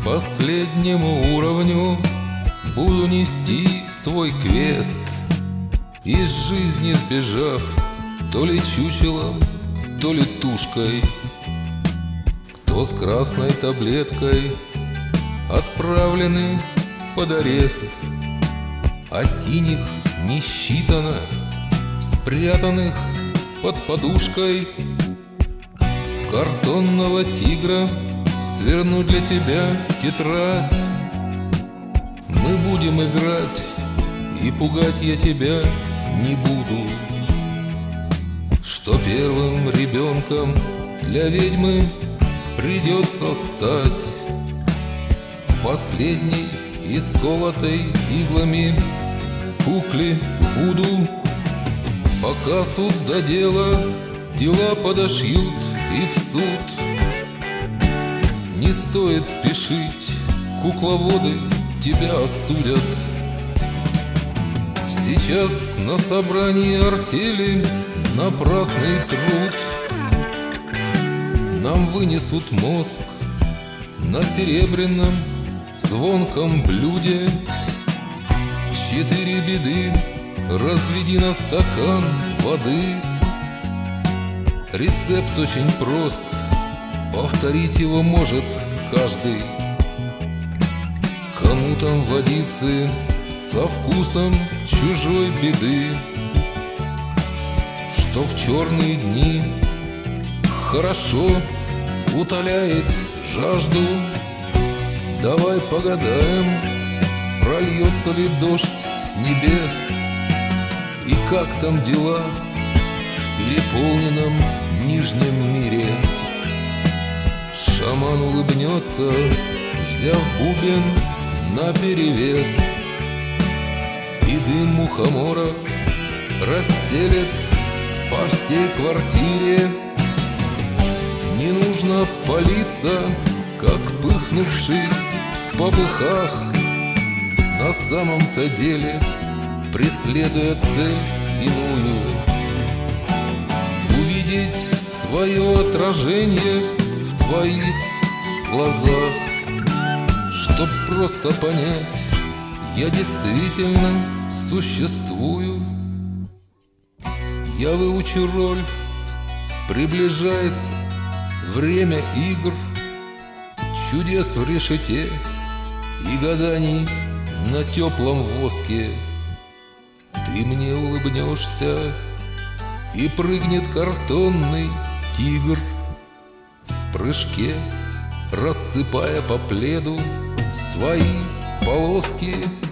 последнему уровню буду нести свой квест, из жизни сбежав то ли чучелом, то ли тушкой. Кто с красной таблеткой отправлены под арест, а синих не считано, спрятанных под подушкой. В картонного тигра сверну для тебя тетрадь. Мы будем играть, и пугать я тебя не буду. Что первым ребенком для ведьмы придется стать последней исколотой иглами кукле Вуду. Пока суд до дела, дела подошьют и в суд. Не стоит спешить, кукловоды тебя осудят. Сейчас на собрании артели напрасный труд. Нам вынесут мозг на серебряном звонком блюде. 4 беды, разведи на стакан воды. Рецепт очень прост, повторить его может каждый. Кому там водицы со вкусом чужой беды, что в черные дни хорошо утоляет жажду. Давай погадаем, прольется ли дождь с небес, и как там дела в переполненном нижнем мире. Шаман улыбнется, взяв бубен наперевес, и дым мухомора расстелет по всей квартире. Не нужно палиться, как пыхнувший в попыхах, на самом-то деле преследуя цель иную. Увидеть свое отражение в твоих глазах, чтоб просто понять, я действительно существую. Я выучу роль, приближается время игр, чудес в решете и гаданий на теплом воске. Ты мне улыбнешься, и прыгнет картонный тигр в прыжке, рассыпая по пледу свои полоски.